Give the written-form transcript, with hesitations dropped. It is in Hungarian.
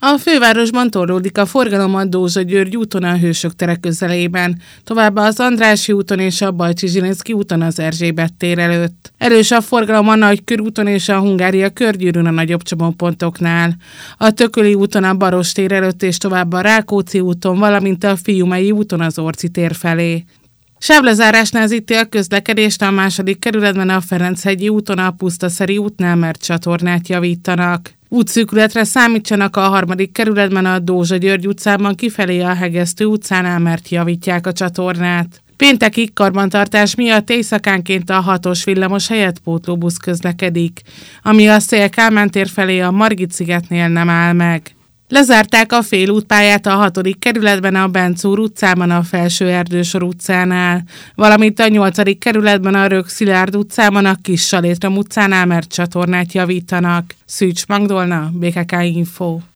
A fővárosban torlódik a forgalom a Dózsa-György úton a Hősök tere közelében, továbbá az Andrássy úton és a Bajcsy-Zsilinszky úton az Erzsébet tér előtt. Erős a forgalom a Nagykörúton és a Hungária körgyűrűn a nagyobb csomópontoknál. A Tököli úton a Baross tér előtt és továbbá a Rákóczi úton, valamint a Fiumei úton az Orci tér felé. Sávlezárás nehezíti a közlekedést a 2. kerületben a Ferenchegyi úton a Pusztaszeri útnál, mert csatornát javítanak. Útszűkületre számítsanak a 3. kerületben a Dózsa-György utcában kifelé a Hegesztő utcánál, mert javítják a csatornát. Péntekig karbantartás miatt éjszakánként a 6-os villamos helyett pótlóbusz közlekedik, ami a Széll-Kálmán tér felé a Margit-szigetnél nem áll meg. Lezárták a félútpályát a 6. kerületben a Bencúr utcában a Felső Erdősor utcánál, valamint a 8. kerületben a Rögg-Szilárd utcában a Kis Salétrom utcánál, mert csatornát javítanak. Szűcs Magdolna, BKK Info.